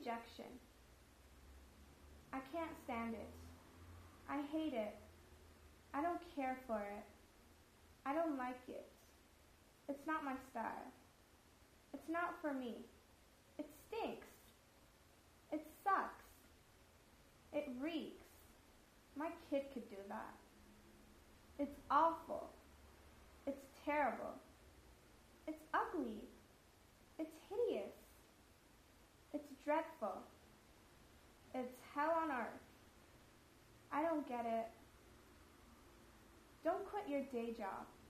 rejection. I can't stand it. I hate it. I don't care for it. I don't like it. It's not my style. It's not for me. It stinks. It sucks. It reeks. My kid could do that. It's awful. It's terrible. It's ugly. It's hideous. It's dreadful. It's hell on earth. I don't get it. Don't quit your day job.